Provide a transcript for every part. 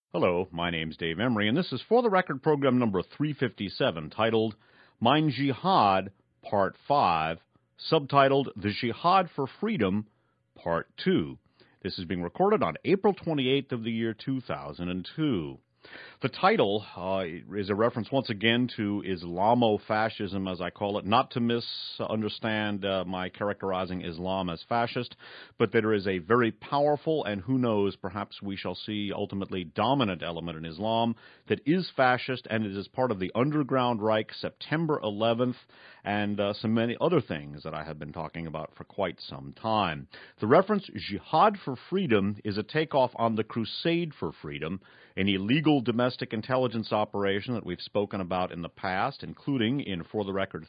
Hello, my name's Dave Emery, and this is For the Record program number 357, titled Mein Jihad, Part 5, subtitled The Jihad for Freedom, Part 2. This is being recorded on April 28th of the year 2002. The title is a reference once again to Islamofascism, as I call it, not to misunderstand my characterizing Islam as fascist, but there is a very powerful and who knows, perhaps we shall see ultimately dominant element in Islam that is fascist, and it is part of the Underground Reich, September 11th, and some many other things that I have been talking about for quite some time. The reference Jihad for Freedom is a takeoff on the Crusade for Freedom, an illegal domestic intelligence operation that we've spoken about in the past, including in For the Record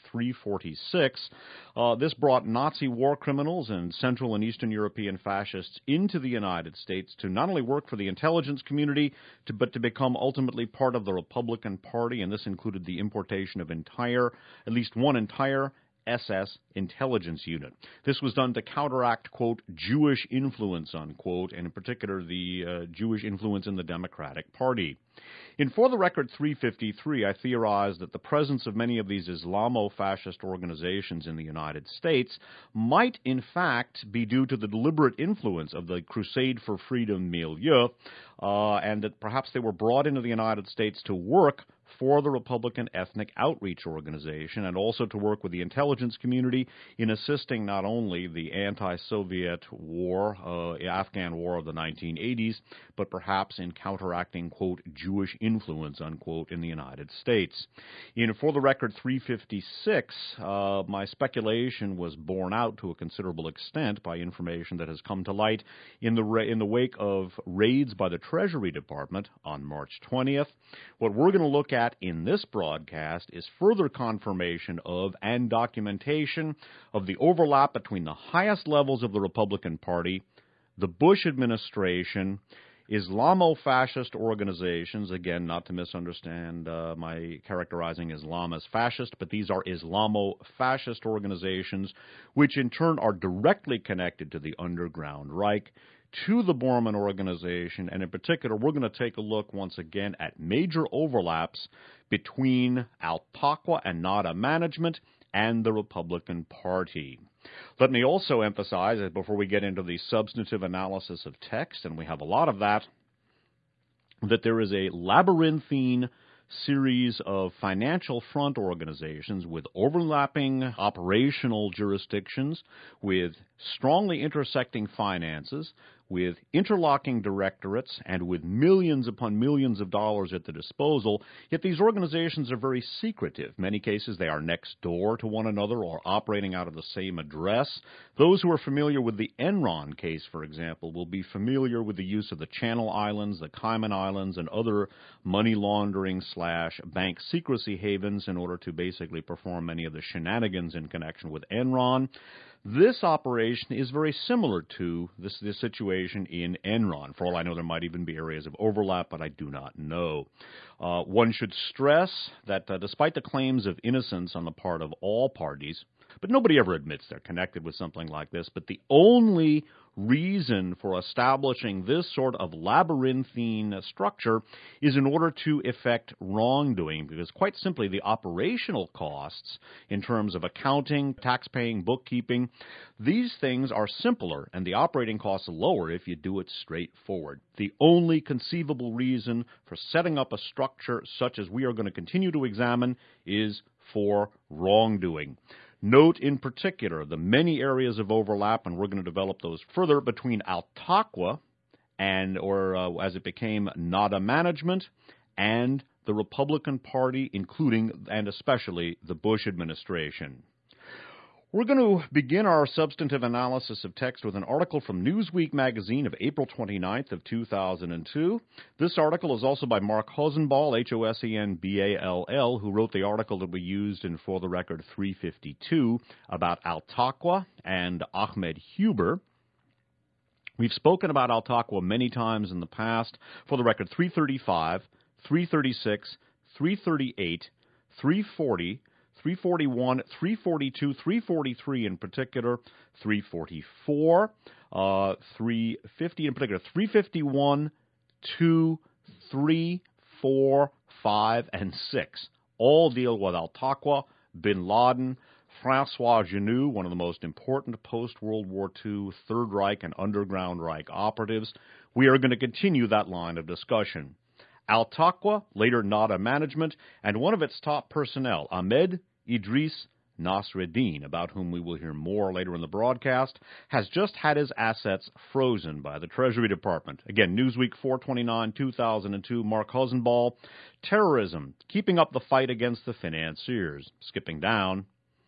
346. This brought Nazi war criminals and Central and Eastern European fascists into the United States to not only work for the intelligence community, but to become ultimately part of the Republican Party, and this included the importation of at least one entire SS intelligence unit. This was done to counteract, quote, Jewish influence, unquote, and in particular the Jewish influence in the Democratic Party. In For the Record 353, I theorized that the presence of many of these Islamo-fascist organizations in the United States might, in fact, be due to the deliberate influence of the Crusade for Freedom milieu, and that perhaps they were brought into the United States to work for the Republican Ethnic Outreach Organization and also to work with the intelligence community in assisting not only the anti-Soviet war, Afghan war of the 1980s, but perhaps in counteracting, quote, Jewish influence, unquote, in the United States. In For the Record 356, my speculation was borne out to a considerable extent by information that has come to light in the wake of raids by the Treasury Department on March 20th. What we're going to look at in this broadcast is further confirmation of and documentation of the overlap between the highest levels of the Republican Party, the Bush administration, Islamo-fascist organizations, again, not to misunderstand my characterizing Islam as fascist, but these are Islamo-fascist organizations, which in turn are directly connected to the Underground Reich, to the Bormann Organization, and in particular, we're going to take a look once again at major overlaps between Al-Taqwa and Nada management and the Republican Party. Let me also emphasize, before we get into the substantive analysis of text, and we have a lot of that there is a labyrinthine series of financial front organizations with overlapping operational jurisdictions, with strongly intersecting finances, with interlocking directorates, and with millions upon millions of dollars at the disposal, yet these organizations are very secretive. In many cases, they are next door to one another or operating out of the same address. Those who are familiar with the Enron case, for example, will be familiar with the use of the Channel Islands, the Cayman Islands, and other money laundering / bank secrecy havens in order to basically perform many of the shenanigans in connection with Enron. This operation is very similar to this situation in Enron. For all I know, there might even be areas of overlap, but I do not know. One should stress that despite the claims of innocence on the part of all parties, but nobody ever admits they're connected with something like this, but the only reason for establishing this sort of labyrinthine structure is in order to effect wrongdoing, because quite simply the operational costs in terms of accounting, tax-paying, bookkeeping, these things are simpler and the operating costs are lower if you do it straightforward. The only conceivable reason for setting up a structure such as we are going to continue to examine is for wrongdoing. Note in particular the many areas of overlap, and we're going to develop those further, between Al-Taqwa or as it became Nada management, and the Republican Party, including and especially the Bush administration. We're going to begin our substantive analysis of text with an article from Newsweek magazine of April 29th of 2002. This article is also by Mark Hosenball, Hosenball, who wrote the article that we used in For the Record 352 about Al-Taqwa and Ahmed Huber. We've spoken about Al-Taqwa many times in the past. For the Record 335, 336, 338, 340, 341, 342, 343 in particular, 344, 350 in particular, 351, 2, 3, 4, 5, and 6 all deal with Al-Taqwa, bin Laden, François Genoux, one of the most important post-World War II Third Reich and Underground Reich operatives. We are going to continue that line of discussion. Al-Taqwa, later Nada Management, and one of its top personnel, Ahmed Idris Nasreddin, about whom we will hear more later in the broadcast, has just had his assets frozen by the Treasury Department. Again, Newsweek 4/29/2002, Mark Husenball, terrorism, keeping up the fight against the financiers. Skipping down.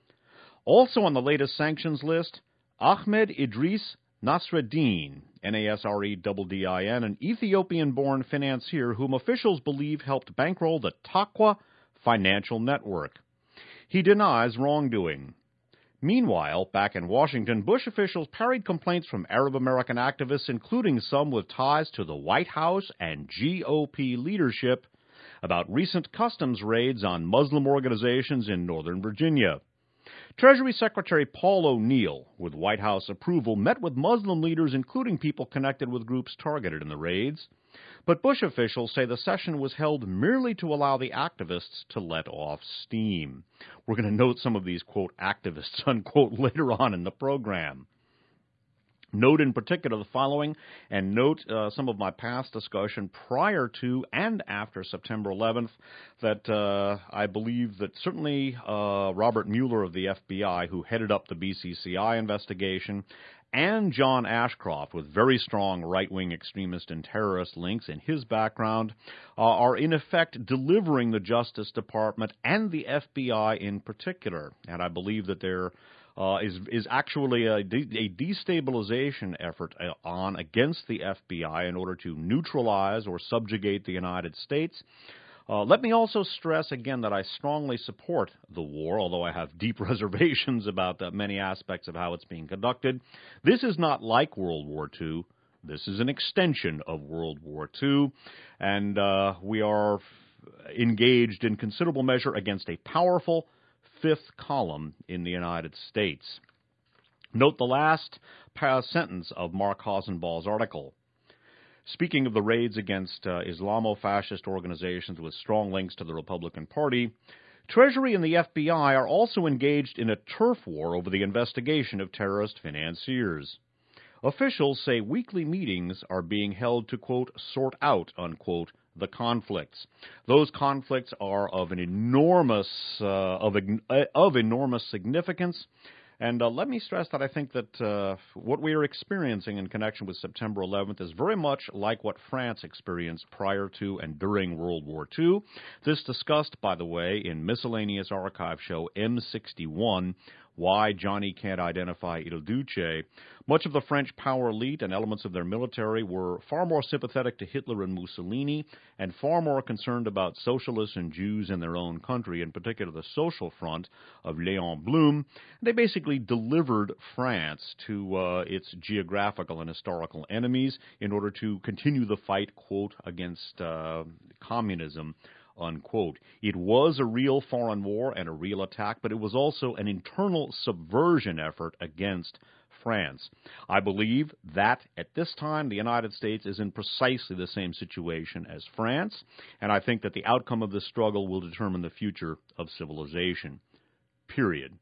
Also on the latest sanctions list, Ahmed Idris Nasreddin, Nasreddin, an Ethiopian-born financier whom officials believe helped bankroll the Taqwa financial network. He denies wrongdoing. Meanwhile, back in Washington, Bush officials parried complaints from Arab American activists, including some with ties to the White House and GOP leadership, about recent customs raids on Muslim organizations in Northern Virginia. Treasury Secretary Paul O'Neill, with White House approval, met with Muslim leaders, including people connected with groups targeted in the raids. But Bush officials say the session was held merely to allow the activists to let off steam. We're going to note some of these, quote, activists, unquote, later on in the program. Note in particular the following, and note some of my past discussion prior to and after September 11th, that I believe that certainly Robert Mueller of the FBI, who headed up the BCCI investigation, and John Ashcroft, with very strong right-wing extremist and terrorist links in his background, are in effect delivering the Justice Department and the FBI in particular. And I believe that there is actually a destabilization effort on against the FBI in order to neutralize or subjugate the United States. Let me also stress again that I strongly support the war, although I have deep reservations about many aspects of how it's being conducted. This is not like World War II. This is an extension of World War II, and we are engaged in considerable measure against a powerful fifth column in the United States. Note the last sentence of Mark Hosenball's article. Speaking of the raids against Islamo-fascist organizations with strong links to the Republican Party, Treasury and the FBI are also engaged in a turf war over the investigation of terrorist financiers. Officials say weekly meetings are being held to, quote, sort out, unquote, the conflicts. Those conflicts are of enormous significance. And let me stress that I think that what we are experiencing in connection with September 11th is very much like what France experienced prior to and during World War II. This discussed, by the way, in Miscellaneous Archive Show M61, Why Johnny Can't Identify Il Duce. Much of the French power elite and elements of their military were far more sympathetic to Hitler and Mussolini and far more concerned about socialists and Jews in their own country, in particular the Social Front of Léon Blum. They basically delivered France to its geographical and historical enemies in order to continue the fight, quote, against communism, unquote. It was a real foreign war and a real attack, but it was also an internal subversion effort against France. I believe that at this time the United States is in precisely the same situation as France, and I think that the outcome of this struggle will determine the future of civilization. Period.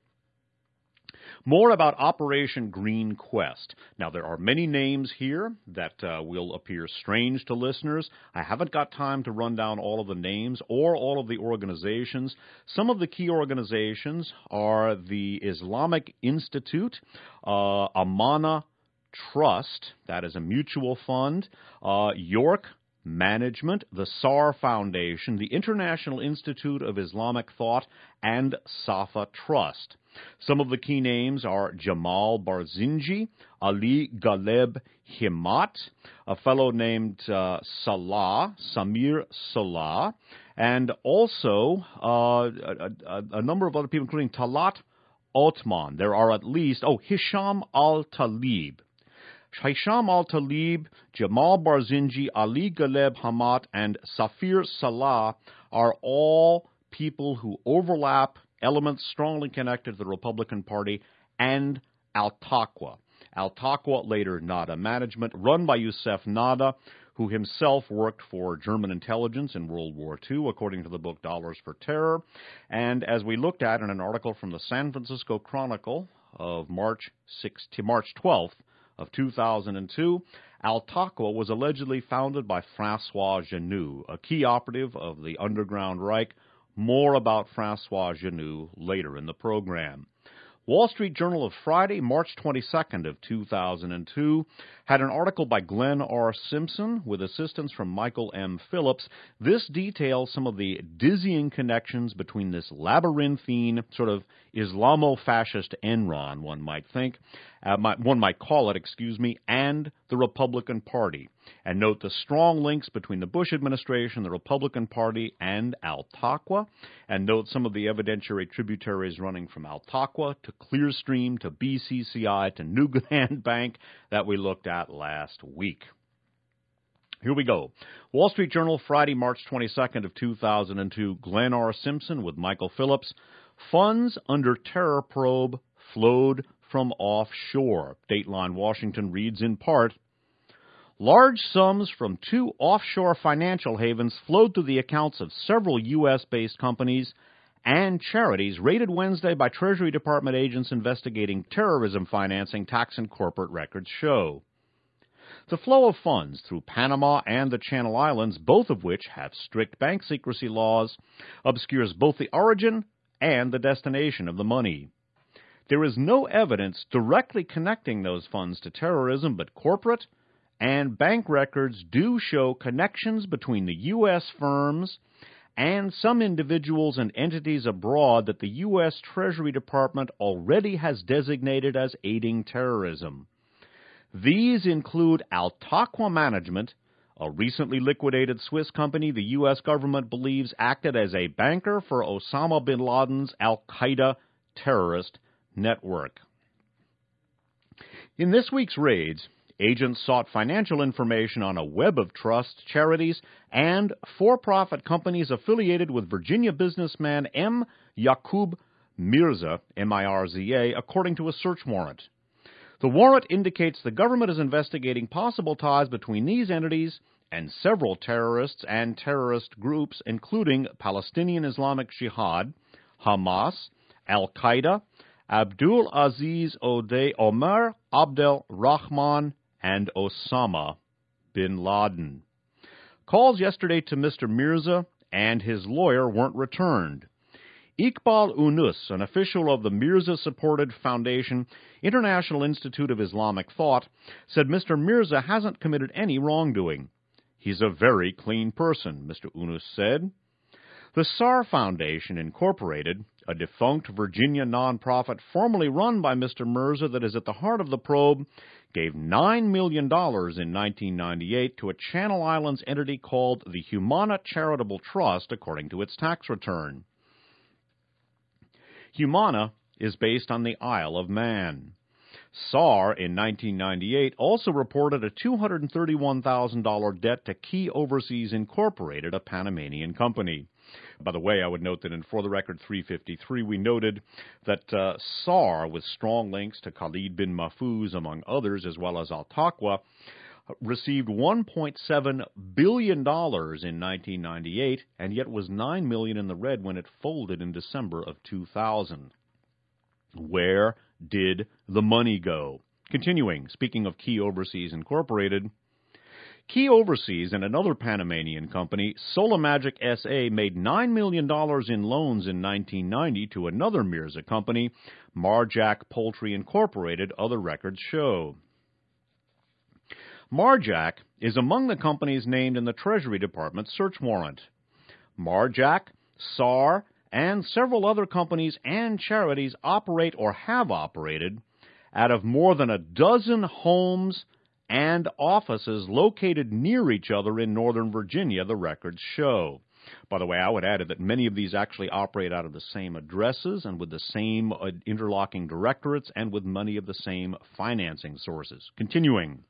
More about Operation Green Quest. Now, there are many names here that will appear strange to listeners. I haven't got time to run down all of the names or all of the organizations. Some of the key organizations are the Islamic Institute, Amana Trust, that is a mutual fund, York Management, the SAR Foundation, the International Institute of Islamic Thought, and Safa Trust. Some of the key names are Jamal Barzinji, Ali Ghaleb Himmat, a fellow named Samir Salah, and also a number of other people, including Talat Othman. There are at least, Hisham al-Talib. Hisham al-Talib, Jamal Barzinji, Ali Ghaleb Himmat, and Safir Salah are all people who overlap elements strongly connected to the Republican Party and Al-Taqwa. Al-Taqwa, later Nada Management, run by Youssef Nada, who himself worked for German intelligence in World War II, according to the book Dollars for Terror. And as we looked at in an article from the San Francisco Chronicle of March 12th of 2002, Al-Taqwa was allegedly founded by Francois Genoux, a key operative of the Underground Reich. More about Francois Genoux later in the program. Wall Street Journal of Friday, March 22nd of 2002, had an article by Glenn R. Simpson with assistance from Michael M. Phillips. This details some of the dizzying connections between this labyrinthine sort of Islamo-fascist Enron, one might call it, and the Republican Party. And note the strong links between the Bush administration, the Republican Party, and Al-Taqwa. And note some of the evidentiary tributaries running from Al-Taqwa to Clearstream to BCCI to Newland Bank that we looked at last week. Here we go. Wall Street Journal, Friday, March 22nd of 2002. Glenn R. Simpson with Michael Phillips. Funds under terror probe flowed from offshore. Dateline Washington reads in part, large sums from 2 offshore financial havens flowed through the accounts of several U.S.-based companies and charities raided Wednesday by Treasury Department agents investigating terrorism financing, tax and corporate records show. The flow of funds through Panama and the Channel Islands, both of which have strict bank secrecy laws, obscures both the origin and the destination of the money. There is no evidence directly connecting those funds to terrorism, but corporate and bank records do show connections between the U.S. firms and some individuals and entities abroad that the U.S. Treasury Department already has designated as aiding terrorism. These include Al-Taqwa Management, a recently liquidated Swiss company the U.S. government believes acted as a banker for Osama bin Laden's al-Qaeda terrorist network. In this week's raids, agents sought financial information on a web of trusts, charities, and for-profit companies affiliated with Virginia businessman M. Yaqub Mirza, M-I-R-Z-A, according to a search warrant. The warrant indicates the government is investigating possible ties between these entities and several terrorists and terrorist groups, including Palestinian Islamic Jihad, Hamas, al-Qaeda, Abdul Aziz Omar Abdel Rahman, and Osama bin Laden. Calls yesterday to Mr. Mirza and his lawyer weren't returned. Iqbal Unus, an official of the Mirza-supported foundation, International Institute of Islamic Thought, said Mr. Mirza hasn't committed any wrongdoing. He's a very clean person, Mr. Unus said. The SAR Foundation, Incorporated, a defunct Virginia nonprofit formerly run by Mr. Mirza that is at the heart of the probe, gave $9 million in 1998 to a Channel Islands entity called the Humana Charitable Trust, according to its tax return. Humana is based on the Isle of Man. SAR, in 1998, also reported a $231,000 debt to Key Overseas Incorporated, a Panamanian company. By the way, I would note that in For the Record 353, we noted that SAR, with strong links to Khalid bin Mahfouz, among others, as well as Al-Taqwa, received $1.7 billion in 1998, and yet was $9 million in the red when it folded in December of 2000. Where did the money go? Continuing, speaking of Key Overseas Incorporated, Key Overseas and another Panamanian company, Solomagic S.A., made $9 million in loans in 1990 to another Mirza company, Marjack Poultry Incorporated, other records show. Marjack is among the companies named in the Treasury Department search warrant. Marjack, SAR, and several other companies and charities operate or have operated out of more than a dozen homes and offices located near each other in Northern Virginia, the records show. By the way, I would add that many of these actually operate out of the same addresses and with the same interlocking directorates and with many of the same financing sources. Continuing.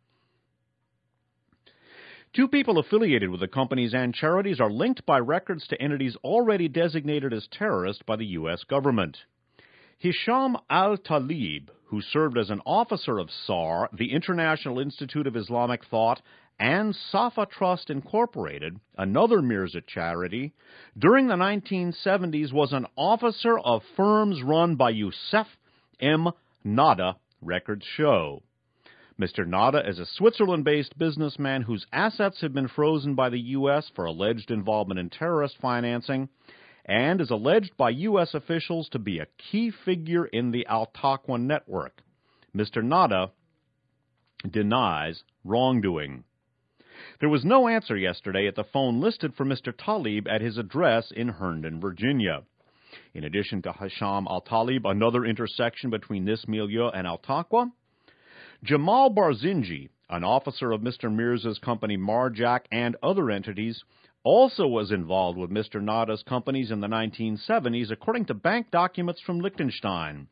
2 people affiliated with the companies and charities are linked by records to entities already designated as terrorist by the U.S. government. Hisham al-Talib, who served as an officer of SAR, the International Institute of Islamic Thought, and Safa Trust Incorporated, another Mirza charity, during the 1970s was an officer of firms run by Youssef M. Nada, records show. Mr. Nada is a Switzerland-based businessman whose assets have been frozen by the U.S. for alleged involvement in terrorist financing and is alleged by U.S. officials to be a key figure in the Al-Taqwa network. Mr. Nada denies wrongdoing. There was no answer yesterday at the phone listed for Mr. Tlaib at his address in Herndon, Virginia. In addition to Hisham al-Tlaib, another intersection between this milieu and Al-Taqwa, Jamal Barzinji, an officer of Mr. Mirza's company Marjak and other entities, also was involved with Mr. Nada's companies in the 1970s, according to bank documents from Liechtenstein.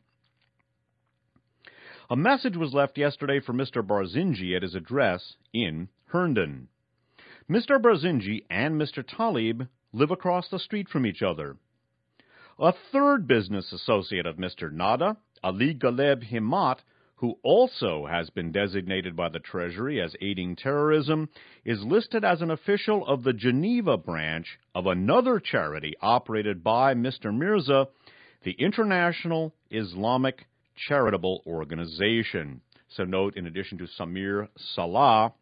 A message was left yesterday for Mr. Barzinji at his address in Herndon. Mr. Barzinji and Mr. Tlaib live across the street from each other. A third business associate of Mr. Nada, Ali Galeb Himmat, who also has been designated by the Treasury as aiding terrorism, is listed as an official of the Geneva branch of another charity operated by Mr. Mirza, the International Islamic Charitable Organization. So note, in addition to Samir Salah,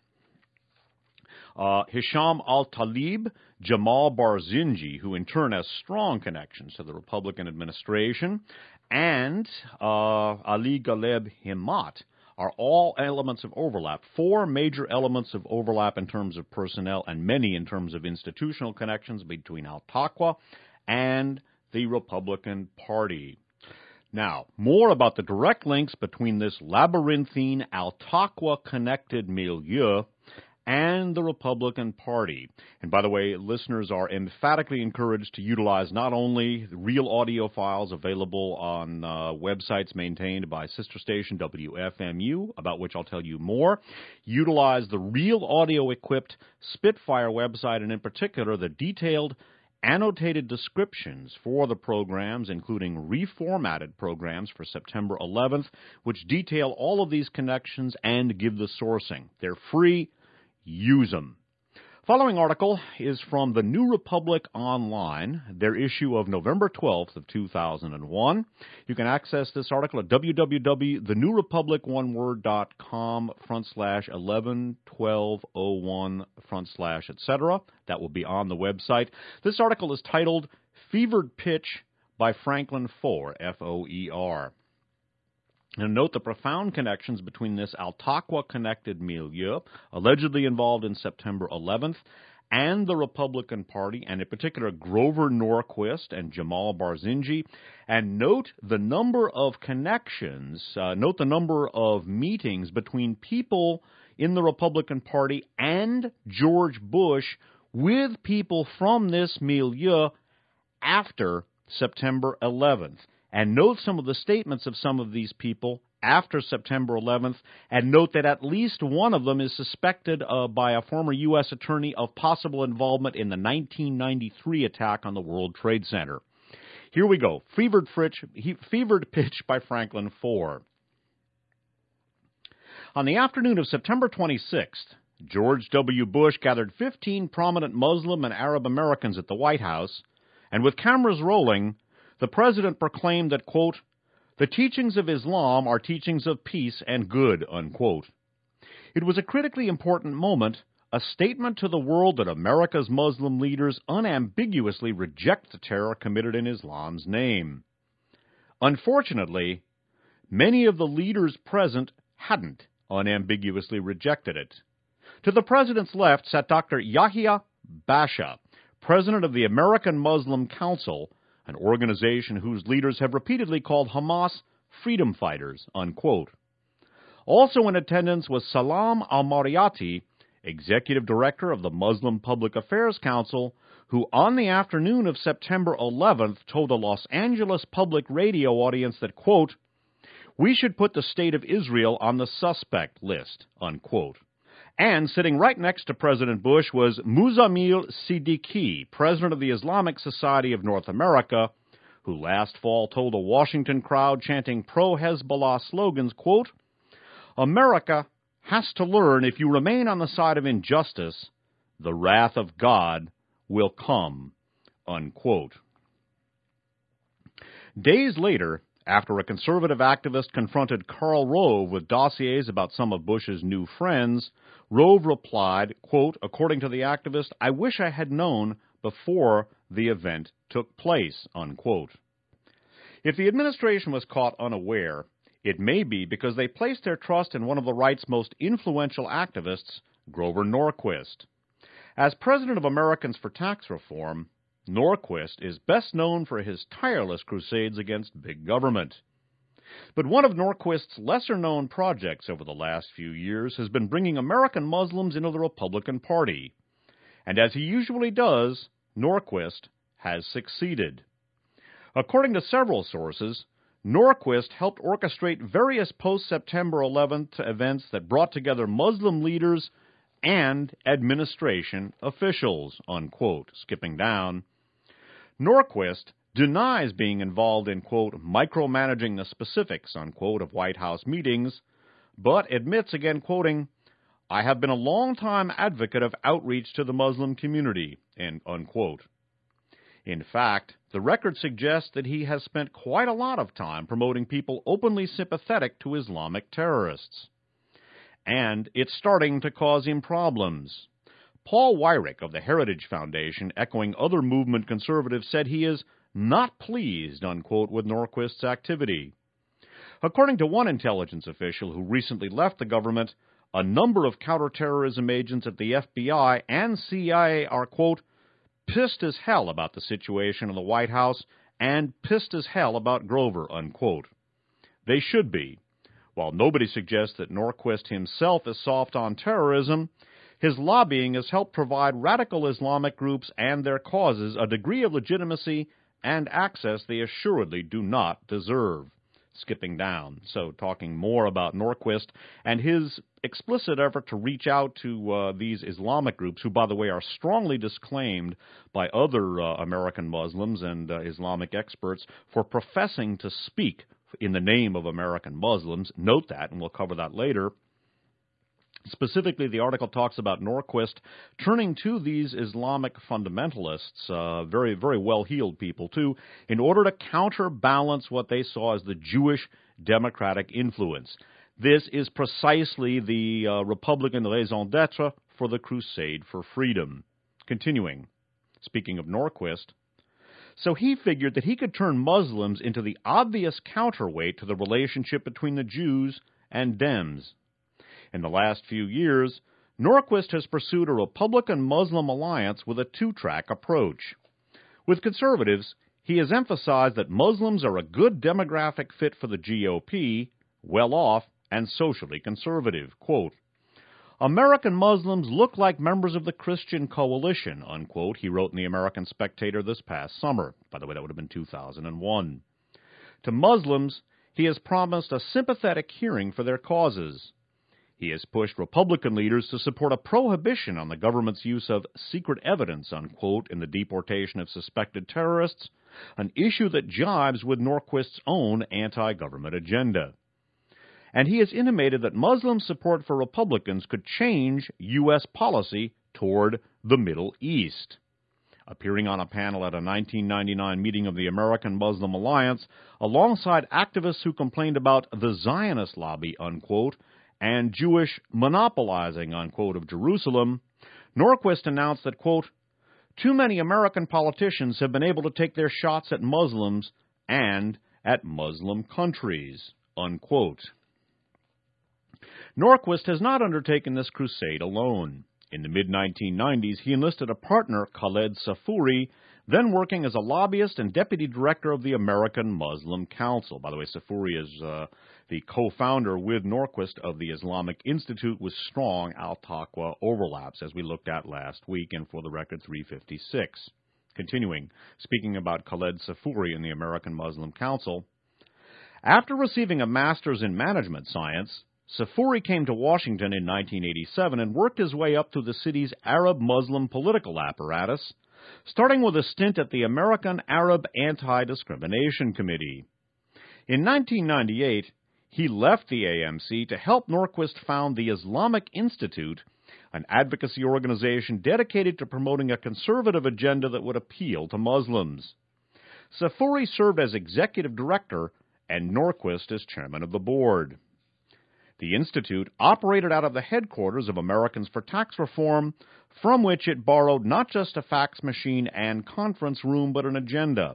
Hisham al-Tlaib, Jamal Barzinji, who in turn has strong connections to the Republican administration, and Ali Galeb Himmat are all elements of overlap. Four major elements of overlap in terms of personnel and many in terms of institutional connections between Al-Taqwa and the Republican Party. Now, more about the direct links between this labyrinthine Al-Taqwa-connected milieu and the Republican Party. And by the way, listeners are emphatically encouraged to utilize not only real audio files available on websites maintained by sister station WFMU, about which I'll tell you more, utilize the real audio-equipped Spitfire website, and in particular the detailed annotated descriptions for the programs, including reformatted programs for September 11th, which detail all of these connections and give the sourcing. They're free. Use them. Following article is from The New Republic Online, their issue of November 12th of 2001. You can access this article at www.thenewrepublic1word.com/111201/etc. That will be on the website. This article is titled Fevered Pitch by Franklin Foer, F-O-E-R. And note the profound connections between this Al-Taqwa-connected milieu, allegedly involved in September 11th, and the Republican Party, and in particular Grover Norquist and Jamal Barzinji. And note the number of connections, note the number of meetings between people in the Republican Party and George Bush with people from this milieu after September 11th. And note some of the statements of some of these people after September 11th, and note that at least one of them is suspected by a former U.S. attorney of possible involvement in the 1993 attack on the World Trade Center. Here we go. Fevered Pitch by Franklin Foer. On the afternoon of September 26th, George W. Bush gathered 15 prominent Muslim and Arab Americans at the White House, and with cameras rolling, the president proclaimed that, quote, the teachings of Islam are teachings of peace and good, unquote. It was a critically important moment, a statement to the world that America's Muslim leaders unambiguously reject the terror committed in Islam's name. Unfortunately, many of the leaders present hadn't unambiguously rejected it. To the president's left sat Dr. Yahya Basha, president of the American Muslim Council, an organization whose leaders have repeatedly called Hamas freedom fighters, unquote. Also in attendance was Salam al-Mariyati, executive director of the Muslim Public Affairs Council, who on the afternoon of September 11th told a Los Angeles public radio audience that, quote, we should put the state of Israel on the suspect list, unquote. And sitting right next to President Bush was Muzamil Siddiqui, president of the Islamic Society of North America, who last fall told a Washington crowd chanting pro-Hezbollah slogans, quote, America has to learn if you remain on the side of injustice, the wrath of God will come, unquote. Days later, after a conservative activist confronted Karl Rove with dossiers about some of Bush's new friends, Rove replied, quote, according to the activist, I wish I had known before the event took place, unquote. If the administration was caught unaware, it may be because they placed their trust in one of the right's most influential activists, Grover Norquist. As president of Americans for Tax Reform, Norquist is best known for his tireless crusades against big government. But one of Norquist's lesser-known projects over the last few years has been bringing American Muslims into the Republican Party. And as he usually does, Norquist has succeeded. According to several sources, Norquist helped orchestrate various post-September 11th events that brought together Muslim leaders and administration officials, unquote. Skipping down, Norquist denies being involved in, quote, micromanaging the specifics, unquote, of White House meetings, but admits, again quoting, I have been a long-time advocate of outreach to the Muslim community, end, unquote. In fact, the record suggests that he has spent quite a lot of time promoting people openly sympathetic to Islamic terrorists. And it's starting to cause him problems. Paul Weyrich of the Heritage Foundation, echoing other movement conservatives, said he is not pleased, unquote, with Norquist's activity. According to one intelligence official who recently left the government, a number of counterterrorism agents at the FBI and CIA are, quote, pissed as hell about the situation in the White House and pissed as hell about Grover, unquote. They should be. While nobody suggests that Norquist himself is soft on terrorism, his lobbying has helped provide radical Islamic groups and their causes a degree of legitimacy and access they assuredly do not deserve. Skipping down, so talking more about Norquist and his explicit effort to reach out to these Islamic groups, who, by the way, are strongly disclaimed by other American Muslims and Islamic experts for professing to speak in the name of American Muslims. Note that, and we'll cover that later. Specifically, the article talks about Norquist turning to these Islamic fundamentalists, very, very well-heeled people, too, in order to counterbalance what they saw as the Jewish democratic influence. This is precisely the Republican raison d'etre for the crusade for freedom. Continuing, speaking of Norquist, so he figured that he could turn Muslims into the obvious counterweight to the relationship between the Jews and Dems. In the last few years, Norquist has pursued a Republican-Muslim alliance with a two-track approach. With conservatives, he has emphasized that Muslims are a good demographic fit for the GOP, well-off, and socially conservative. Quote, American Muslims look like members of the Christian coalition, unquote, he wrote in the American Spectator this past summer. By the way, that would have been 2001. To Muslims, he has promised a sympathetic hearing for their causes. He has pushed Republican leaders to support a prohibition on the government's use of secret evidence, unquote, in the deportation of suspected terrorists, an issue that jives with Norquist's own anti-government agenda. And he has intimated that Muslim support for Republicans could change U.S. policy toward the Middle East. Appearing on a panel at a 1999 meeting of the American Muslim Alliance, alongside activists who complained about the Zionist lobby, unquote, and Jewish monopolizing, unquote, of Jerusalem, Norquist announced that, quote, too many American politicians have been able to take their shots at Muslims and at Muslim countries, unquote. Norquist has not undertaken this crusade alone. In the mid-1990s, he enlisted a partner, Khaled Safouri, then working as a lobbyist and deputy director of the American Muslim Council. By the way, Safouri is the co-founder with Norquist of the Islamic Institute with strong al-Taqwa overlaps, as we looked at last week, and for the record, 356. Continuing, speaking about Khaled Safouri and the American Muslim Council, after receiving a master's in management science, Safouri came to Washington in 1987 and worked his way up through the city's Arab-Muslim political apparatus, starting with a stint at the American Arab Anti-Discrimination Committee. In 1998, He left the AMC to help Norquist found the Islamic Institute, an advocacy organization dedicated to promoting a conservative agenda that would appeal to Muslims. Safuri served as executive director and Norquist as chairman of the board. The Institute operated out of the headquarters of Americans for Tax Reform, from which it borrowed not just a fax machine and conference room, but an agenda.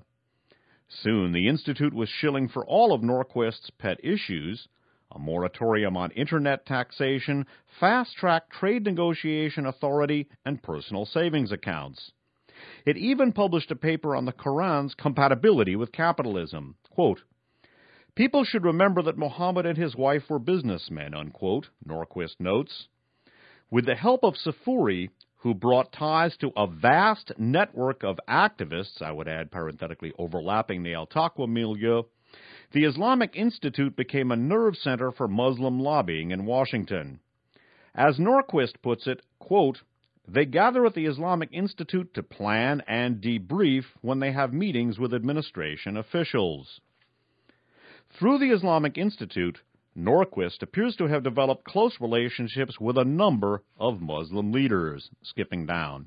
Soon the Institute was shilling for all of Norquist's pet issues: a moratorium on Internet taxation, fast-track trade negotiation authority, and personal savings accounts. It even published a paper on the Quran's compatibility with capitalism. Quote, "People should remember that Muhammad and his wife were businessmen," unquote, Norquist notes. With the help of Safuri, who brought ties to a vast network of activists, I would add parenthetically overlapping the Al-Taqwa milieu, the Islamic Institute became a nerve center for Muslim lobbying in Washington. As Norquist puts it, quote, "They gather at the Islamic Institute to plan and debrief when they have meetings with administration officials." Through the Islamic Institute, Norquist appears to have developed close relationships with a number of Muslim leaders, skipping down.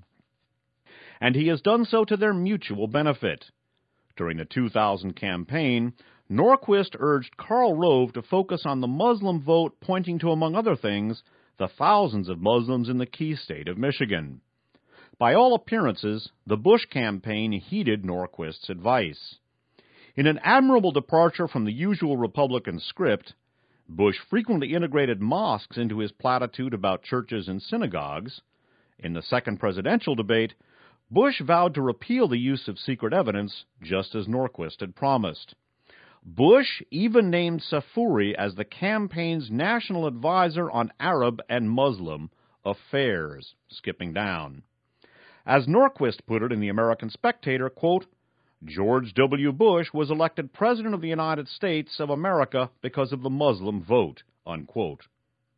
And he has done so to their mutual benefit. During the 2000 campaign, Norquist urged Karl Rove to focus on the Muslim vote, pointing to, among other things, the thousands of Muslims in the key state of Michigan. By all appearances, the Bush campaign heeded Norquist's advice. In an admirable departure from the usual Republican script, Bush frequently integrated mosques into his platitude about churches and synagogues. In the second presidential debate, Bush vowed to repeal the use of secret evidence, just as Norquist had promised. Bush even named Safuri as the campaign's national advisor on Arab and Muslim affairs, skipping down. As Norquist put it in the American Spectator, quote, "George W. Bush was elected President of the United States of America because of the Muslim vote," unquote.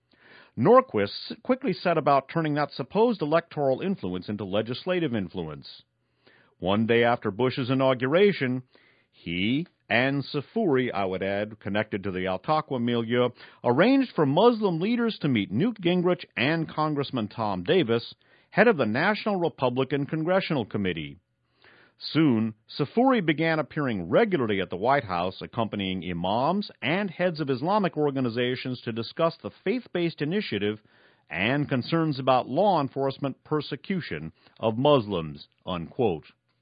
Norquist quickly set about turning that supposed electoral influence into legislative influence. One day after Bush's inauguration, he and Safuri, I would add, connected to the Al-Taqwa milieu, arranged for Muslim leaders to meet Newt Gingrich and Congressman Tom Davis, head of the National Republican Congressional Committee. Soon, Safuri began appearing regularly at the White House, accompanying imams and heads of Islamic organizations to discuss the faith-based initiative and concerns about law enforcement persecution of Muslims, unquote.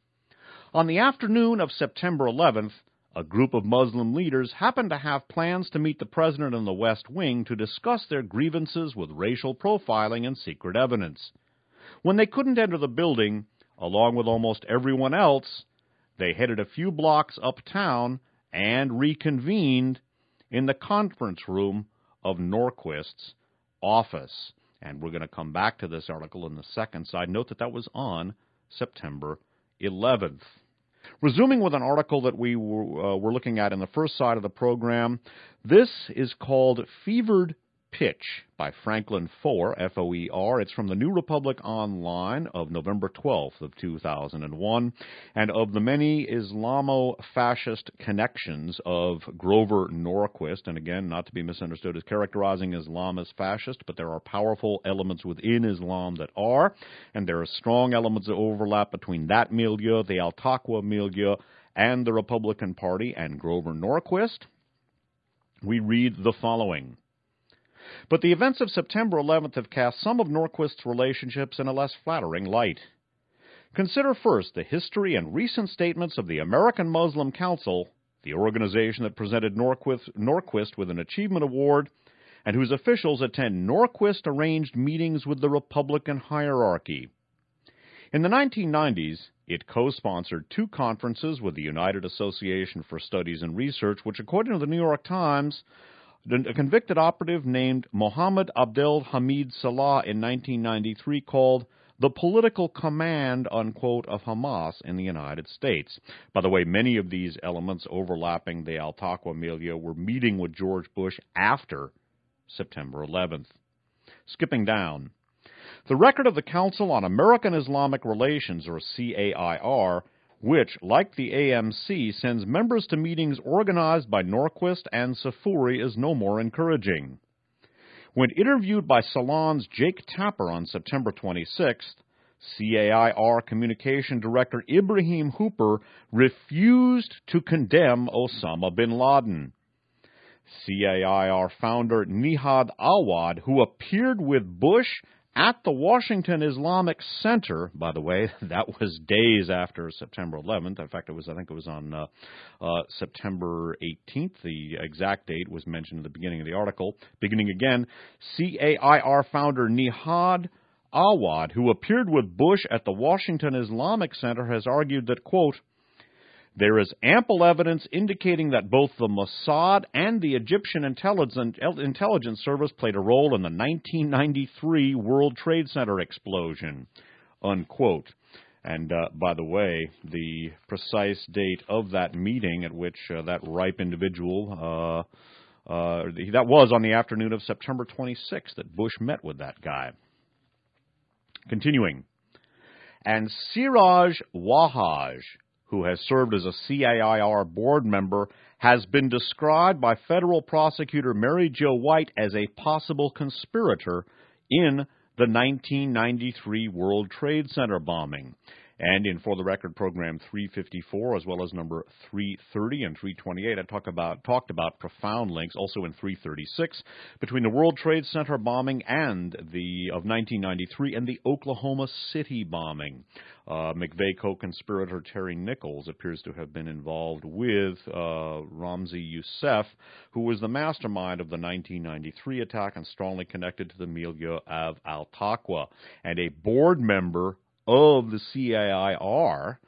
On the afternoon of September 11th, a group of Muslim leaders happened to have plans to meet the president in the West Wing to discuss their grievances with racial profiling and secret evidence. When they couldn't enter the building, along with almost everyone else, they headed a few blocks uptown and reconvened in the conference room of Norquist's office. And we're going to come back to this article in the second side. Note that was on September 11th. Resuming with an article that we were looking at in the first side of the program, this is called Fevered Pitch by Franklin Foer, F-O-E-R. It's from the New Republic Online of November 12th of 2001, and of the many Islamo-fascist connections of Grover Norquist, and again, not to be misunderstood as characterizing Islam as fascist, but there are powerful elements within Islam that are, and there are strong elements of overlap between that milieu, the Al-Taqwa milieu, and the Republican Party and Grover Norquist. We read the following. But the events of September 11th have cast some of Norquist's relationships in a less flattering light. Consider first the history and recent statements of the American Muslim Council, the organization that presented Norquist with an Achievement Award, and whose officials attend Norquist-arranged meetings with the Republican hierarchy. In the 1990s, it co-sponsored 2 conferences with the United Association for Studies and Research, which, according to the New York Times, a convicted operative named Mohammed Abdel Hamid Salah in 1993 called the political command, unquote, of Hamas in the United States. By the way, many of these elements overlapping the Al-Taqwa milieu were meeting with George Bush after September 11th. Skipping down. The record of the Council on American Islamic Relations, or CAIR, which, like the AMC, sends members to meetings organized by Norquist and Safuri, is no more encouraging. When interviewed by Salon's Jake Tapper on September 26th, CAIR Communication Director Ibrahim Hooper refused to condemn Osama bin Laden. CAIR founder Nihad Awad, who appeared with Bush at the Washington Islamic Center, by the way, that was days after September 11th. In fact, I think it was on September 18th. The exact date was mentioned at the beginning of the article. Beginning again, CAIR founder Nihad Awad, who appeared with Bush at the Washington Islamic Center, has argued that, quote, there is ample evidence indicating that both the Mossad and the Egyptian intelligence service played a role in the 1993 World Trade Center explosion, unquote. And, by the way, the precise date of that meeting at which that ripe individual, that was on the afternoon of September 26th that Bush met with that guy. Continuing. And Siraj Wahhaj, who has served as a CAIR board member, has been described by federal prosecutor Mary Jo White as a possible conspirator in the 1993 World Trade Center bombing. And in For the Record program 354, as well as number 330 and 328, I talked about profound links, also in 336, between the World Trade Center bombing of 1993 and the Oklahoma City bombing. McVeigh co-conspirator Terry Nichols appears to have been involved with Ramzi Youssef, who was the mastermind of the 1993 attack and strongly connected to the milieu of Al-Taqwa, and a board member of the CAIR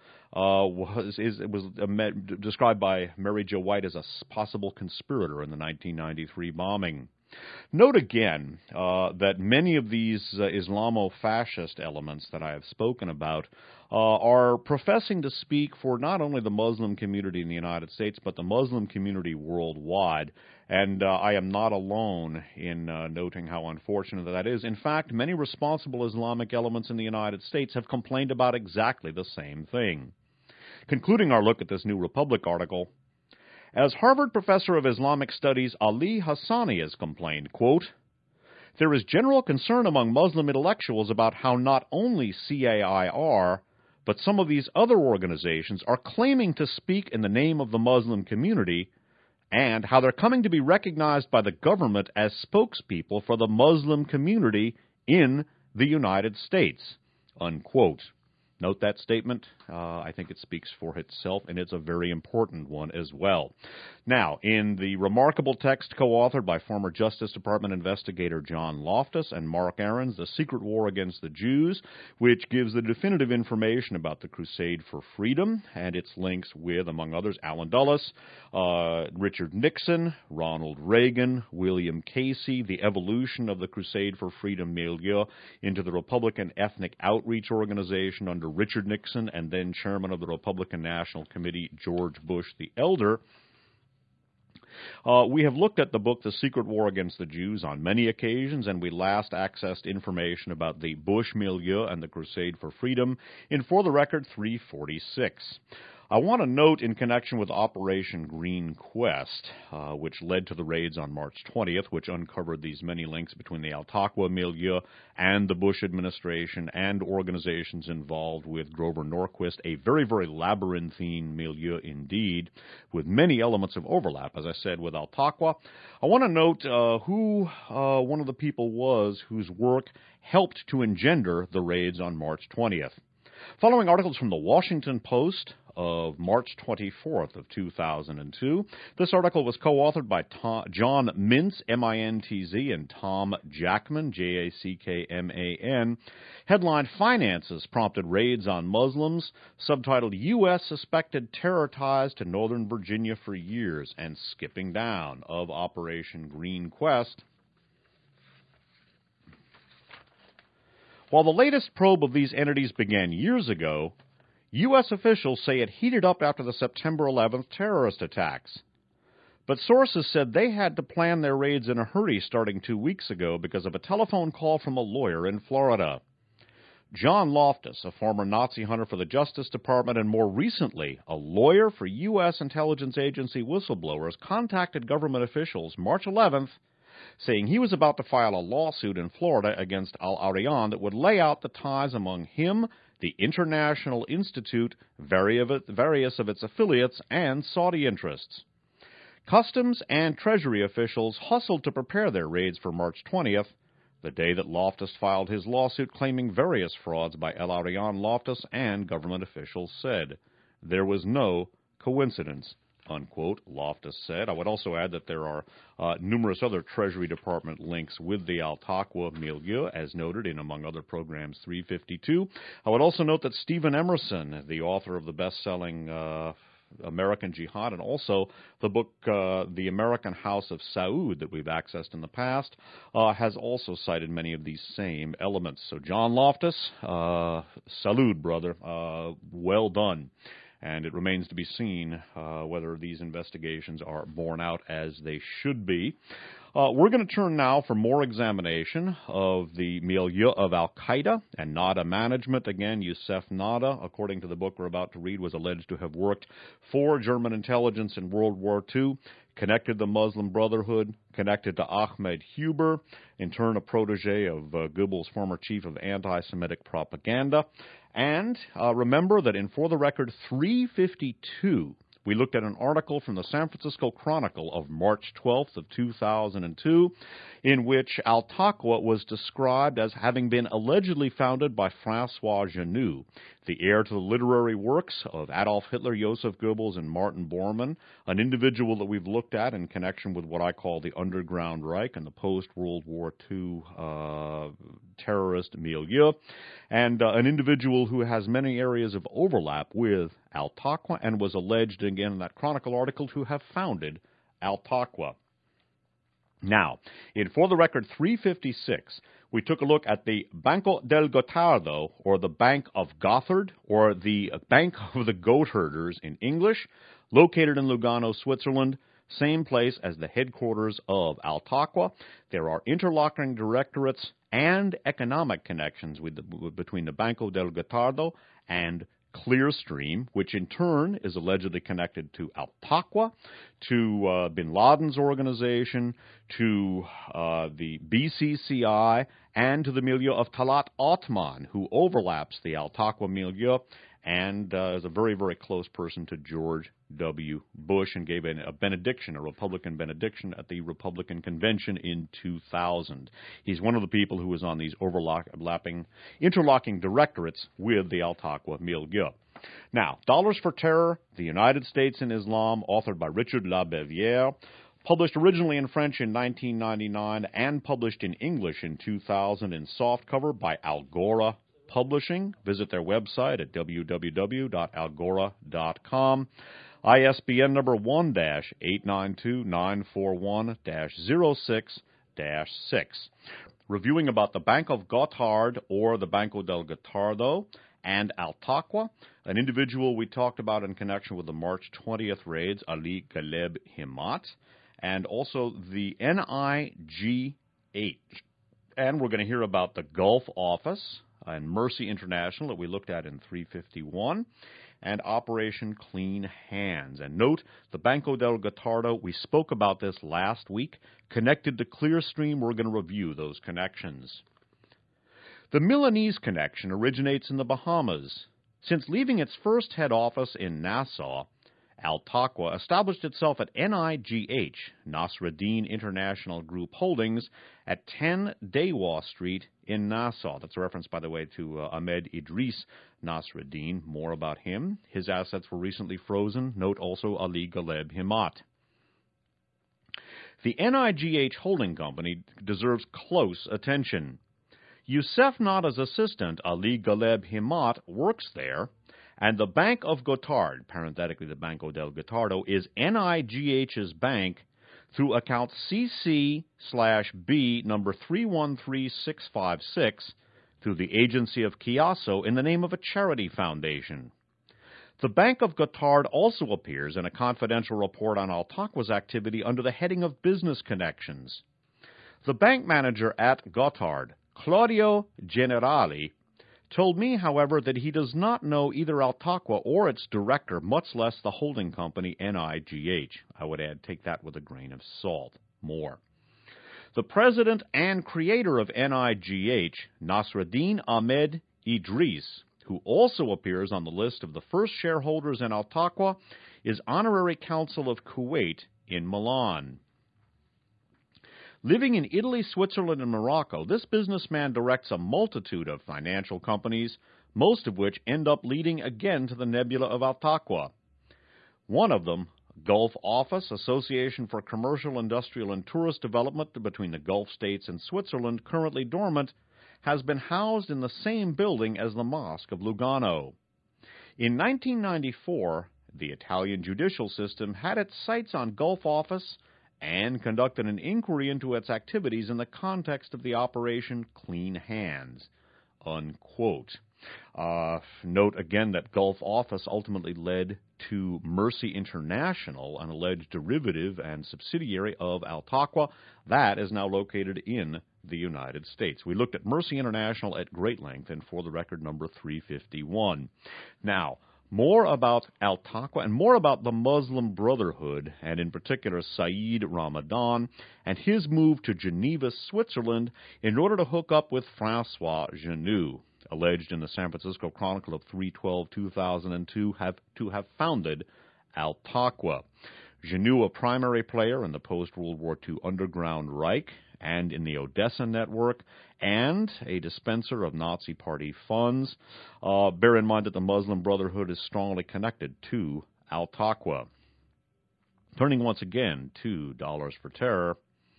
was described by Mary Jo White as a possible conspirator in the 1993 bombing. Note again that many of these Islamo-fascist elements that I have spoken about are professing to speak for not only the Muslim community in the United States, but the Muslim community worldwide. And I am not alone in noting how unfortunate that is. In fact, many responsible Islamic elements in the United States have complained about exactly the same thing. Concluding our look at this New Republic article, as Harvard professor of Islamic studies Ali Hassani has complained, quote, there is general concern among Muslim intellectuals about how not only CAIR, but some of these other organizations are claiming to speak in the name of the Muslim community, and how they're coming to be recognized by the government as spokespeople for the Muslim community in the United States, unquote. Note that statement. I think it speaks for itself, and it's a very important one as well. Now, in the remarkable text co-authored by former Justice Department investigator John Loftus and Mark Ahrens, The Secret War Against the Jews, which gives the definitive information about the Crusade for Freedom and its links with, among others, Allen Dulles, Richard Nixon, Ronald Reagan, William Casey, the evolution of the Crusade for Freedom milieu into the Republican Ethnic Outreach Organization under Richard Nixon and then chairman of the Republican National Committee, George Bush the Elder. We have looked at the book, The Secret War Against the Jews, on many occasions, and we last accessed information about the Bush milieu and the Crusade for Freedom in For the Record 346. I want to note in connection with Operation Green Quest, which led to the raids on March 20th, which uncovered these many links between the Al-Taqwa milieu and the Bush administration and organizations involved with Grover Norquist, a very, very labyrinthine milieu indeed, with many elements of overlap, as I said, with Al-Taqwa. I want to note who one of the people was whose work helped to engender the raids on March 20th. Following articles from the Washington Post of March 24th of 2002. This article was co-authored by John Mintz, M-I-N-T-Z, and Tom Jackman, J-A-C-K-M-A-N. Headline, Finances Prompted Raids on Muslims. Subtitled, U.S. Suspected Terror Ties to Northern Virginia for Years, and skipping down of Operation Green Quest. While the latest probe of these entities began years ago, U.S. officials say it heated up after the September 11th terrorist attacks. But sources said they had to plan their raids in a hurry starting 2 weeks ago because of a telephone call from a lawyer in Florida. John Loftus, a former Nazi hunter for the Justice Department and more recently a lawyer for U.S. intelligence agency whistleblowers, contacted government officials March 11th saying he was about to file a lawsuit in Florida against Al-Arian that would lay out the ties among him, the International Institute, various of its affiliates, and Saudi interests. Customs and Treasury officials hustled to prepare their raids for March 20th, the day that Loftus filed his lawsuit claiming various frauds by El-Arian Loftus, and government officials said. There was no coincidence, unquote, Loftus said. I would also add that there are numerous other Treasury Department links with the Al-Taqwa milieu, as noted in, among other programs, 352. I would also note that Stephen Emerson, the author of the best-selling American Jihad, and also the book The American House of Saud that we've accessed in the past, has also cited many of these same elements. So John Loftus, salute, brother. Well done. And it remains to be seen whether these investigations are borne out as they should be. We're going to turn now for more examination of the milieu of Al-Qaeda and Nada management. Again, Youssef Nada, according to the book we're about to read, was alleged to have worked for German intelligence in World War II, connected to the Muslim Brotherhood, connected to Ahmed Huber, in turn a protege of Goebbels' former chief of anti-Semitic propaganda. And remember that in For the Record 352, we looked at an article from the San Francisco Chronicle of March 12th of 2002, in which Al-Taqwa was described as having been allegedly founded by Francois Genoux, the heir to the literary works of Adolf Hitler, Joseph Goebbels, and Martin Bormann, an individual that we've looked at in connection with what I call the Underground Reich and the post-World War II terrorist milieu, and an individual who has many areas of overlap with Al-Taqwa and was alleged, again in that Chronicle article, to have founded Al-Taqwa. Now, in For the Record 356, we took a look at the Banco del Gotardo, or the Bank of Gothard, or the Bank of the Goat Herders in English, located in Lugano, Switzerland, same place as the headquarters of Al-Taqwa. There are interlocking directorates and economic connections between the Banco del Gotardo and Clearstream, which in turn is allegedly connected to Al-Taqwa, to Bin Laden's organization, to the BCCI, and to the milieu of Talat Othman, who overlaps the Al-Taqwa milieu and is a very, very close person to George W. Bush and gave a benediction, a Republican benediction, at the Republican Convention in 2000. He's one of the people who was on these interlocking directorates with the Al-Taqwa milieu. Now, Dollars for Terror, The United States and Islam, authored by Richard Labeviere, published originally in French in 1999 and published in English in 2000 in softcover by Algora Publishing. Visit their website at www.algora.com. ISBN number 1-892-941-06-6. Reviewing about the Bank of Gotthard, or the Banco del Gotardo, and Al-Taqwa, an individual we talked about in connection with the March 20th raids, Ali Galeb Himat, and also the NIGH. And we're going to hear about the Gulf Office and Mercy International that we looked at in 351, and Operation Clean Hands. And note, the Banco del Gotardo, we spoke about this last week, connected to Clearstream. We're going to review those connections. The Milanese connection originates in the Bahamas. Since leaving its first head office in Nassau, Al-Taqwa established itself at NIGH, Nasreddin International Group Holdings, at 10 Dewa Street in Nassau. That's a reference, by the way, to Ahmed Idris Nasreddin. More about him. His assets were recently frozen. Note also Ali Galeb Himat. The NIGH holding company deserves close attention. Youssef Nada's assistant, Ali Galeb Himat, works there, and the Bank of Gotthard, parenthetically the Banco del Gotardo, is NIGH's bank through account CC/B number 313656 through the agency of Chiasso in the name of a charity foundation. The Bank of Gotthard also appears in a confidential report on Al-Taqwa's activity under the heading of Business Connections. The bank manager at Gotthard, Claudio Generali, told me, however, that he does not know either Al-Taqwa or its director, much less the holding company NIGH. I would add, take that with a grain of salt. More. The president and creator of NIGH, Nasreddin Ahmed Idris, who also appears on the list of the first shareholders in Al-Taqwa, is honorary consul of Kuwait in Milan. Living in Italy, Switzerland, and Morocco, this businessman directs a multitude of financial companies, most of which end up leading again to the nebula of Al-Taqwa. One of them, Gulf Office, Association for Commercial, Industrial, and Tourist Development between the Gulf states and Switzerland, currently dormant, has been housed in the same building as the Mosque of Lugano. In 1994, the Italian judicial system had its sights on Gulf Office and conducted an inquiry into its activities in the context of the Operation Clean Hands, unquote. Note again that Gulf Office ultimately led to Mercy International, an alleged derivative and subsidiary of Al-Taqwa. That is now located in the United States. We looked at Mercy International at great length and for the record number 351. Now, more about Al-Taqwa and more about the Muslim Brotherhood, and in particular Saeed Ramadan, and his move to Geneva, Switzerland, in order to hook up with Francois Genoux, alleged in the San Francisco Chronicle of 3/12/2002 to have founded Al-Taqwa. Genoux, a primary player in the post-World War II Underground Reich and in the Odessa network, and a dispenser of Nazi Party funds. Bear in mind that the Muslim Brotherhood is strongly connected to Al-Taqwa. Turning once again to Dollars for Terror.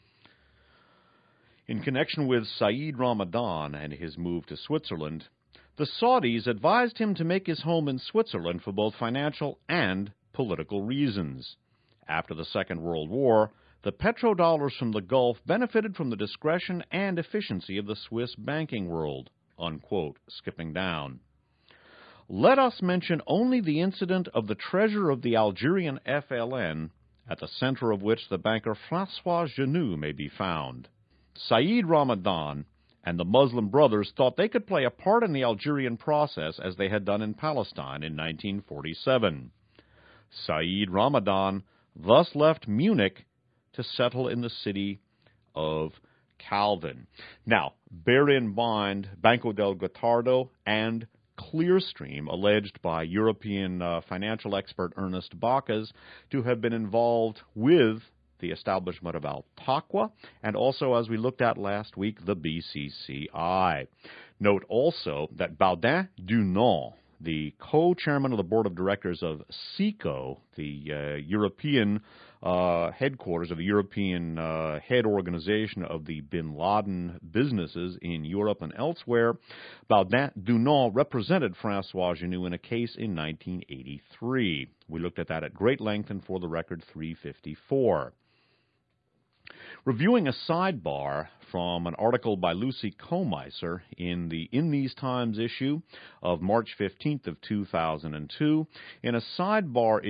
In connection with Saeed Ramadan and his move to Switzerland, the Saudis advised him to make his home in Switzerland for both financial and political reasons. After the Second World War, the petrodollars from the Gulf benefited from the discretion and efficiency of the Swiss banking world, unquote, skipping down. Let us mention only the incident of the treasure of the Algerian FLN, at the center of which the banker Francois Genoux may be found. Saeed Ramadan and the Muslim Brothers thought they could play a part in the Algerian process as they had done in Palestine in 1947. Saeed Ramadan thus left Munich to settle in the city of Calvin. Now, bear in mind Banco del Gottardo and Clearstream, alleged by European financial expert Ernest Bacchus to have been involved with the establishment of Al-Taqwa, and also, as we looked at last week, the BCCI. Note also that Baudin Dunant, the co-chairman of the board of directors of SECO, the European headquarters of the European head organization of the bin Laden businesses in Europe and elsewhere, Baudin Dunant represented Francois Genoux in a case in 1983. We looked at that at great length and for the record 354. Reviewing a sidebar from an article by Lucy Comeiser in the In These Times issue of March 15th of 2002, in a sidebar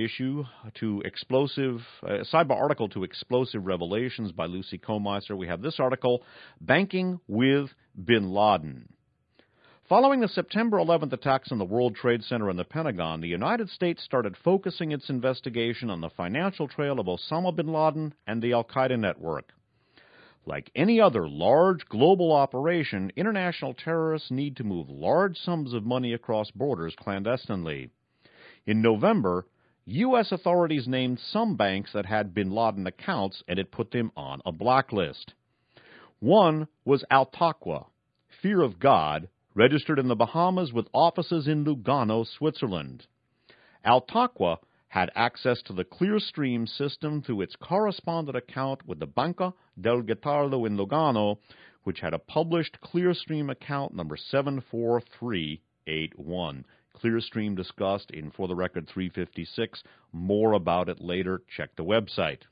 article to Explosive Revelations by Lucy Comeiser, we have this article, Banking with Bin Laden. Following the September 11th attacks on the World Trade Center and the Pentagon, the United States started focusing its investigation on the financial trail of Osama bin Laden and the al-Qaeda network. Like any other large global operation, international terrorists need to move large sums of money across borders clandestinely. In November, U.S. authorities named some banks that had bin Laden accounts, and it put them on a blacklist. One was Al-Taqwa, Fear of God, registered in the Bahamas with offices in Lugano, Switzerland. Al-Taqwa had access to the Clearstream system through its correspondent account with the Banca del Gottardo in Lugano, which had a published Clearstream account number 74381. Clearstream discussed in For the Record 356. More about it later. Check the website.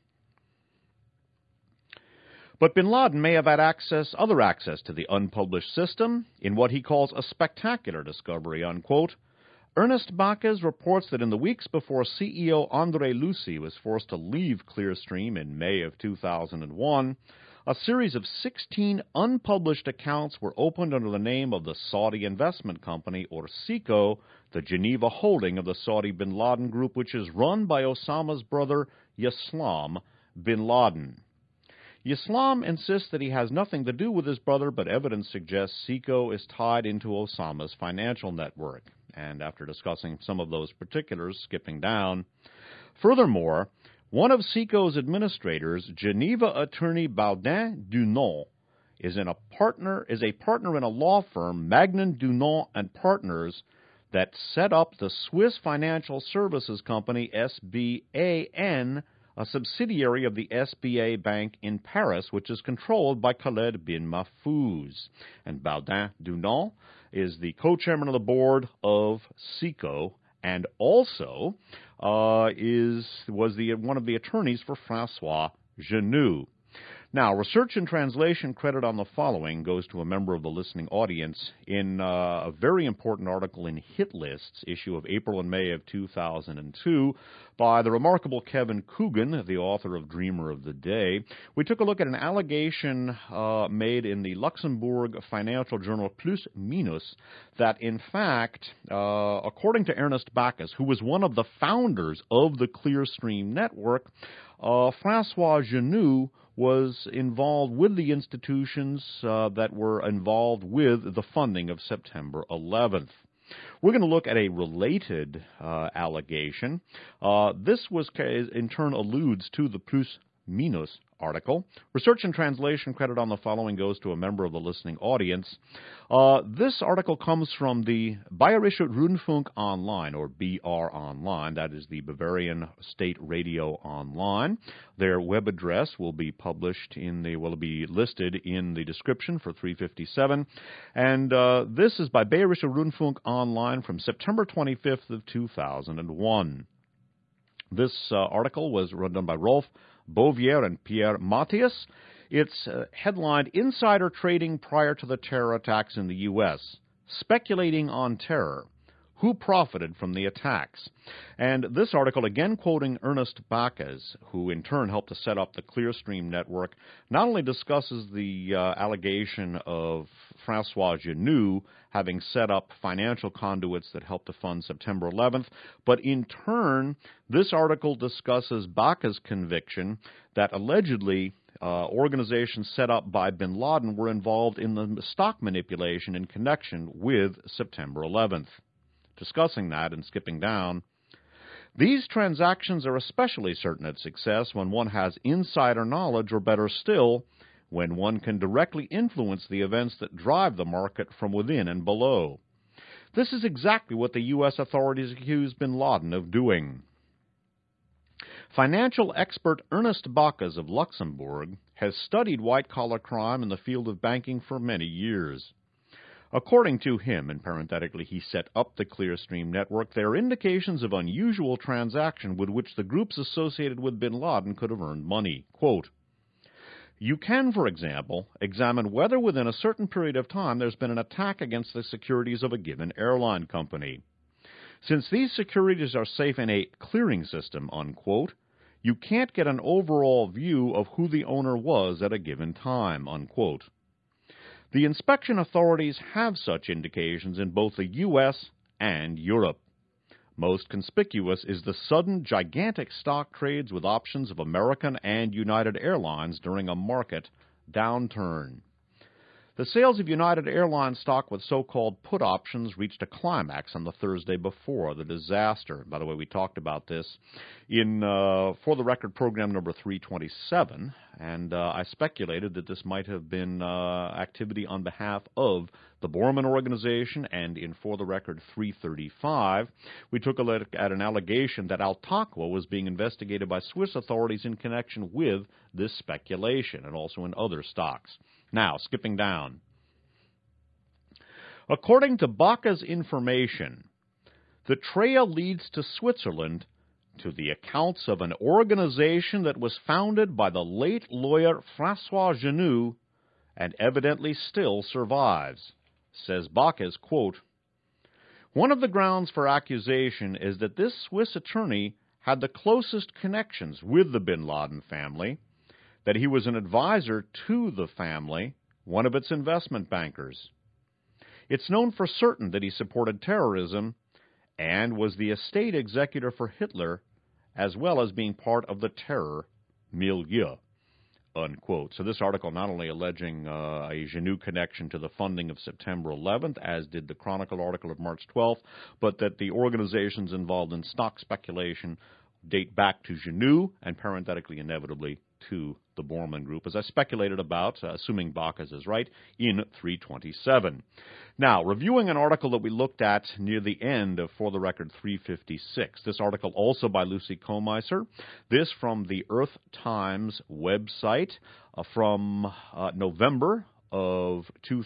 But bin Laden may have had other access to the unpublished system in what he calls a spectacular discovery, unquote. Ernest Bacchus reports that in the weeks before CEO André Lucy was forced to leave Clearstream in May of 2001, A series of 16 unpublished accounts were opened under the name of the Saudi Investment Company, or SICO, the Geneva holding of the Saudi bin Laden Group, which is run by Osama's brother Yaslam bin Laden. Yaslam insists that he has nothing to do with his brother, but evidence suggests SICO is tied into Osama's financial network. And after discussing some of those particulars, skipping down. Furthermore, one of SICO's administrators, Geneva attorney Baudin Dunant, is a partner in a law firm, Magnan Dunant and Partners, that set up the Swiss financial services company SBAN, a subsidiary of the SBA Bank in Paris, which is controlled by Khaled bin Mahfouz. And Baudin Dunant is the co-chairman of the board of SICO, and also was one of the attorneys for Francois Genoux. Now, research and translation credit on the following goes to a member of the listening audience in a very important article in Hit Lists, issue of April and May of 2002, by the remarkable Kevin Coogan, the author of Dreamer of the Day. We took a look at an allegation made in the Luxembourg financial journal Plus Minus that, in fact, according to Ernest Bacchus, who was one of the founders of the Clearstream network, Francois Genoux was involved with the institutions that were involved with the funding of September 11th. We're going to look at a related allegation. This in turn alludes to the Plus Minus article. Research and translation credit on the following goes to a member of the listening audience. This article comes from the Bayerische Rundfunk Online, or BR Online. That is the Bavarian State Radio Online. Their web address will be listed in the description for 357. And this is by Bayerische Rundfunk Online from September 25th of 2001. This article was done by Rolf Bouvier and Pierre Matthias. It's headlined, Insider Trading Prior to the Terror Attacks in the U.S., Speculating on Terror. Who profited from the attacks? And this article, again quoting Ernest Bacchus, who in turn helped to set up the Clearstream network, not only discusses the allegation of Francois Genoux having set up financial conduits that helped to fund September 11th, but in turn, this article discusses Bacchus' conviction that allegedly organizations set up by bin Laden were involved in the stock manipulation in connection with September 11th. Discussing that and skipping down, these transactions are especially certain at success when one has insider knowledge, or better still, when one can directly influence the events that drive the market from within and below. This is exactly what the U.S. authorities accuse bin Laden of doing. Financial expert Ernest Bacchus of Luxembourg has studied white-collar crime in the field of banking for many years. According to him, and parenthetically he set up the Clearstream network, there are indications of unusual transaction with which the groups associated with bin Laden could have earned money. Quote, you can, for example, examine whether within a certain period of time there's been an attack against the securities of a given airline company. Since these securities are safe in a clearing system, unquote, you can't get an overall view of who the owner was at a given time, unquote. The inspection authorities have such indications in both the U.S. and Europe. Most conspicuous is the sudden gigantic stock trades with options of American and United Airlines during a market downturn. The sales of United Airlines stock with so-called put options reached a climax on the Thursday before the disaster. By the way, we talked about this in For the Record program number 327, and I speculated that this might have been activity on behalf of the Borman Organization, and in For the Record 335, we took a look at an allegation that Altaqua was being investigated by Swiss authorities in connection with this speculation, and also in other stocks. Now, skipping down. According to Bacchus' information, the trail leads to Switzerland to the accounts of an organization that was founded by the late lawyer Francois Genoux and evidently still survives. Says Bacchus, quote, one of the grounds for accusation is that this Swiss attorney had the closest connections with the bin Laden family, that he was an advisor to the family, one of its investment bankers. It's known for certain that he supported terrorism and was the estate executor for Hitler, as well as being part of the terror milieu, unquote. So this article not only alleging a Genoux connection to the funding of September 11th, as did the Chronicle article of March 12th, but that the organizations involved in stock speculation date back to Genoux and parenthetically, inevitably, to the Bormann Group, as I speculated about, assuming Bacchus is right, in 327. Now, reviewing an article that we looked at near the end of For the Record 356. This article also by Lucy Kohlmeiser. This from the Earth Times website from November of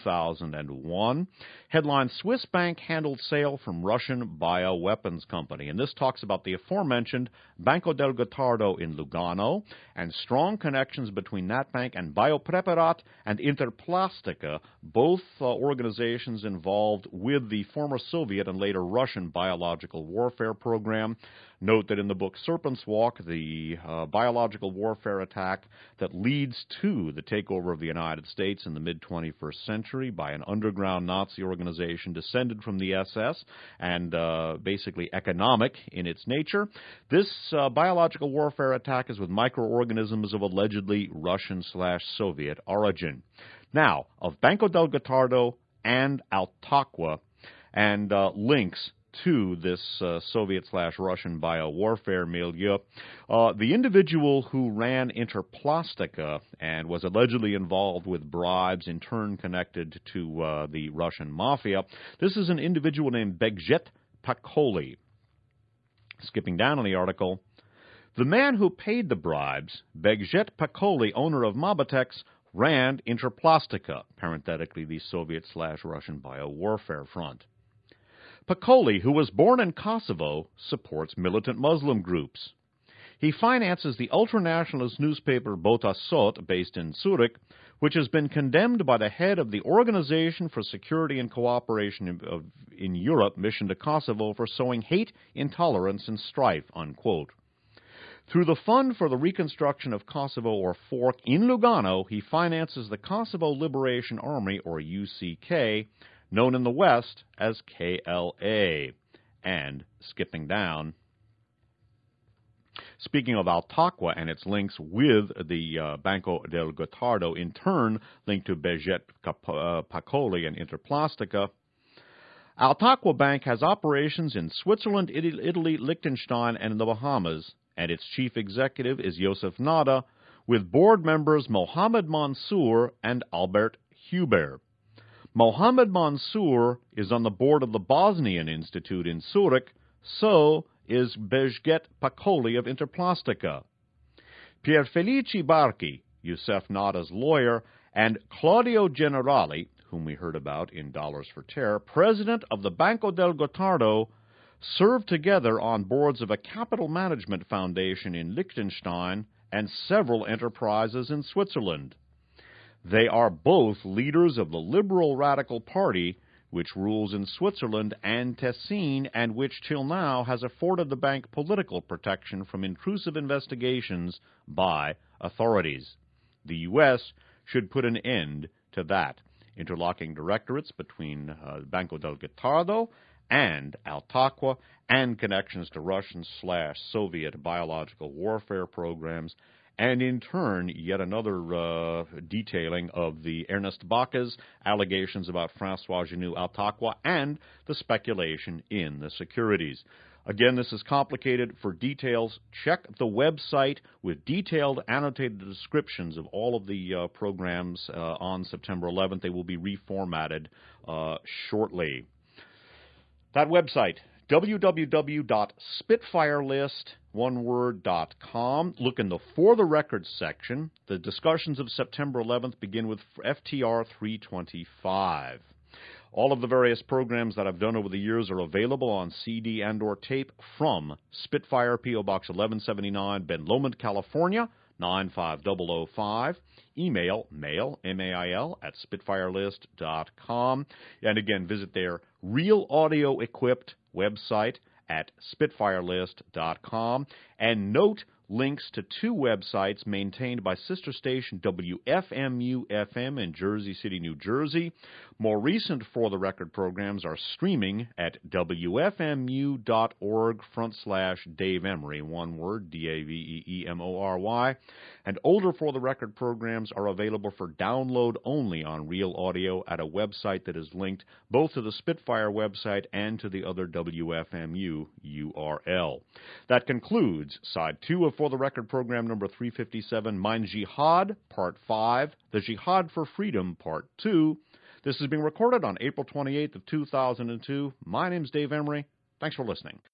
2001. Headline, Swiss bank handled sale from Russian bioweapons company. And this talks about the aforementioned Banco del Gottardo in Lugano and strong connections between that bank and Biopreparat and Interplastica, both organizations involved with the former Soviet and later Russian biological warfare program. Note that in the book Serpent's Walk, the biological warfare attack that leads to the takeover of the United States in the mid-21st century by an underground Nazi organization descended from the SS and basically economic in its nature. This biological warfare attack is with microorganisms of allegedly Russian/Soviet origin. Now, of Banco del Gottardo and Altaqua and links to this Soviet/Russian biowarfare milieu. The individual who ran Interplastica and was allegedly involved with bribes in turn connected to the Russian mafia, this is an individual named Begjet Pakoli. Skipping down in the article, the man who paid the bribes, Begjet Pakoli, owner of Mabatex, ran Interplastica, parenthetically the Soviet/Russian biowarfare front. Pakoli, who was born in Kosovo, supports militant Muslim groups. He finances the ultranationalist newspaper Bota Sot, based in Zurich, which has been condemned by the head of the Organization for Security and Cooperation in Europe mission to Kosovo for sowing hate, intolerance, and strife, unquote. Through the Fund for the Reconstruction of Kosovo, or FORK, in Lugano, he finances the Kosovo Liberation Army, or UCK, known in the West as KLA. And, skipping down, speaking of Altaqua and its links with the Banco del Gottardo, in turn linked to Begjet Pakoli and Interplastica, Altaqua Bank has operations in Switzerland, Italy, Liechtenstein, and in the Bahamas, and its chief executive is Josef Nada, with board members Mohamed Mansour and Albert Huber. Mohamed Mansour is on the board of the Bosnian Institute in Zurich, so is Begjet Pakoli of Interplastica. Pierfelice Barchi, Josef Nada's lawyer, and Claudio Generali, whom we heard about in Dollars for Terror, president of the Banco del Gottardo, served together on boards of a capital management foundation in Liechtenstein and several enterprises in Switzerland. They are both leaders of the Liberal Radical Party, which rules in Switzerland and Tessin, and which till now has afforded the bank political protection from intrusive investigations by authorities. The U.S. should put an end to that. Interlocking directorates between Banco del Gottardo and Altaqua, and connections to Russian/Soviet biological warfare programs, and in turn, yet another detailing of the Ernest Bacchus allegations about François Genoux Altaqua and the speculation in the securities. Again, this is complicated. For details, check the website with detailed annotated descriptions of all of the programs on September 11th. They will be reformatted shortly. That website, www.spitfirelist.com. Look in the For the Record section. The discussions of September 11th begin with FTR 325. All of the various programs that I've done over the years are available on CD and or tape from Spitfire, P.O. Box 1179, Ben Lomond, California, 95005. Email, mail, M-A-I-L, at spitfirelist.com. And again, visit their real audio-equipped website at spitfirelist.com. And note, links to two websites maintained by sister station WFMU-FM in Jersey City, New Jersey. More recent For the Record programs are streaming at WFMU.org/Dave Emery, one word, DAVEEMORY. And older For the Record programs are available for download only on Real Audio at a website that is linked both to the Spitfire website and to the other WFMU URL. That concludes Side 2 of For the Record program number 357, Mein Jihad, Part 5, The Jihad for Freedom, Part 2. This is being recorded on April 28th of 2002. My name's Dave Emery. Thanks for listening.